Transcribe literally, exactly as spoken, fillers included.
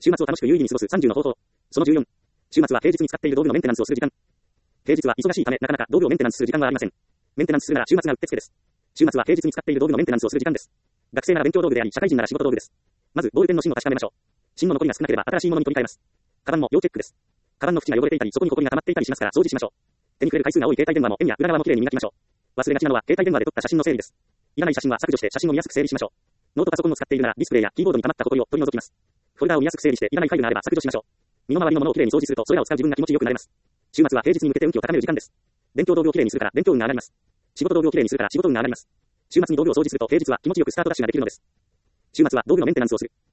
週末を楽しく有意義に過ごすさんじゅうの方法。そのじゅうよん。週末は平日に使っている道具のメンテナンスをする時間。平日は忙しいため、なかなか道具をメンテナンスする時間はありません。メンテナンスするなら週末がうってつけです。週末は平日に使っている道具のメンテナンスをする時間です。学生なら勉強道具であり、社会人なら仕事道具です。まず、ボールペンの芯を確かめましょう。芯の残りが少なければ新しいものに取り替えます。カバンも要チェックです。カバンの縁が汚れていたり、そこに埃が溜まっていたりしますから掃除しましょう。手に触れる回数が多い携帯電話もペンや裏側もきれいに磨きましょう。忘れがちなのは携帯電話で撮った写真の整理です。いらない写真は削除して写真を見やすく整理しましょう。ノートパソコンを使っているならディスプレイやキーボードに溜まった埃を取り除きます。フォルダを見やすく整理していらないファイルがあれば削除しましょう。身の回りのものをきれいに掃除するとそれらを使う自分が気持ちよくなれます。週末は平日に向けて運気を高める時間です。勉強道具をきれいにするから勉強運が上がります。仕事道具をきれいにするから仕事運が上がります。週末に道具を掃除すると平日は気持ちよくスタートダッシュができるのです。週末は道具のメンテナンスをする。